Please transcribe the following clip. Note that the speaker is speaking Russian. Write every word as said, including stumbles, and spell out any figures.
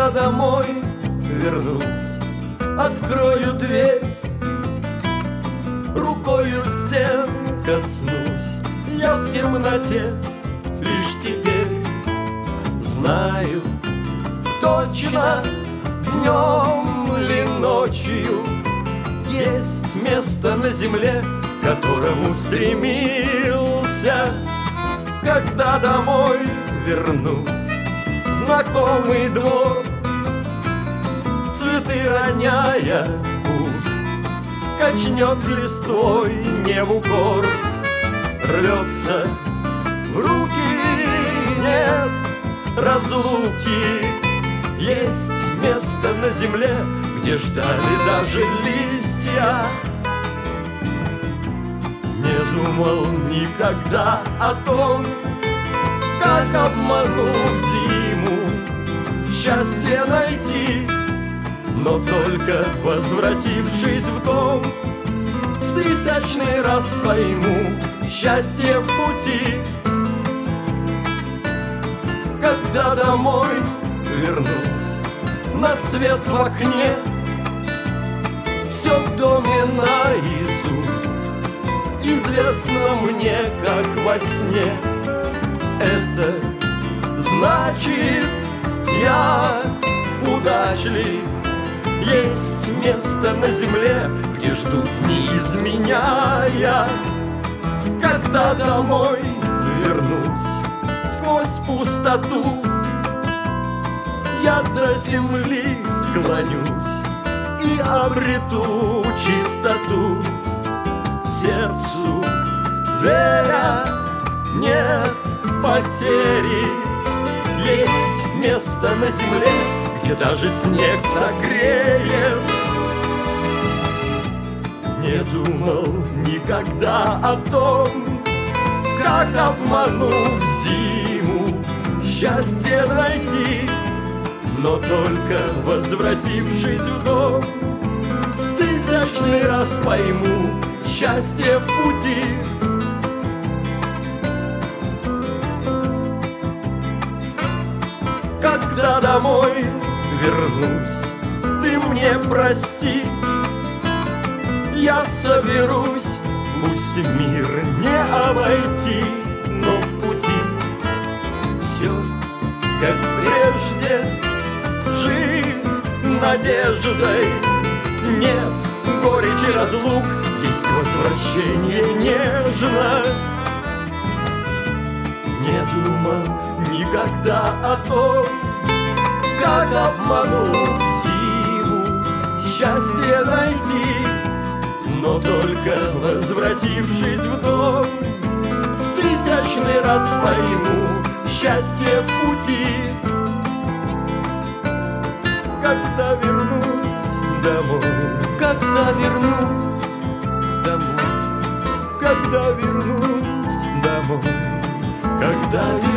Когда домой вернусь, открою дверь, рукою стен коснусь, я в темноте лишь теперь знаю точно, днем ли ночью есть место на земле, к которому стремился. Когда домой вернусь, знакомый двор, цветы роняя куст, качнет листвой не в укор, рвется в руки, нет разлуки. Есть место на земле, где ждали даже листья. Не думал никогда о том, как, обманув зиму, счастье найти, но только возвратившись в дом, в тысячный раз пойму счастье в пути. Когда домой вернусь, на свет в окне, все в доме наизусть известно мне, как во сне. Это значит, я удачлив. Есть место на земле, где ждут, не изменяя. Когда домой вернусь, сквозь пустоту я до земли склонюсь и обрету чистоту. Сердцу веря, нет потери. Есть место на земле, где даже снег согреет. Не думал никогда о том, как, обманув зиму, счастье найти, но только возвратившись в дом, в тысячный раз пойму счастье в пути. Когда домой вернусь, ты мне прости, я соберусь, пусть мир не обойти, но в пути все как прежде, жив надеждой. Нет горечи разлук, есть возвращение, нежность. Не думал никогда о том, как, обманув зиму, счастье найти, но только возвратившись в дом, в тысячный раз пойму счастье в пути. Когда вернусь домой, когда вернусь домой, когда вернусь домой, когда вернусь.